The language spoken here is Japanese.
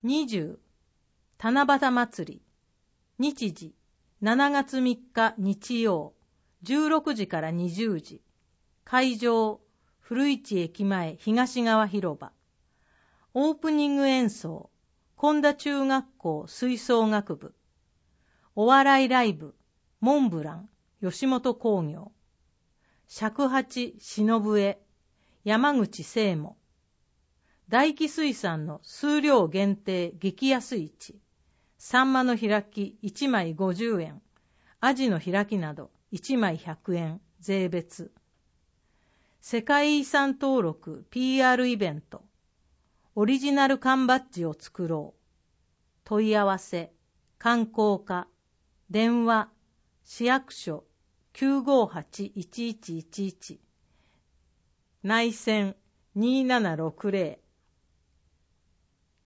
20、七夕祭り。日時、7月3日日曜、16時から20時。会場、古市駅前東側広場。オープニング演奏、本田中学校吹奏楽部。お笑いライブ、モンブラン、吉本興業。尺八、篠笛、山口聖母。大気水産の数量限定激安市。サンマの開き1枚50円。アジの開きなど1枚100円、税別。世界遺産登録 PR イベント。オリジナル缶バッジを作ろう。問い合わせ、観光課、電話、市役所 958-1111。内線2760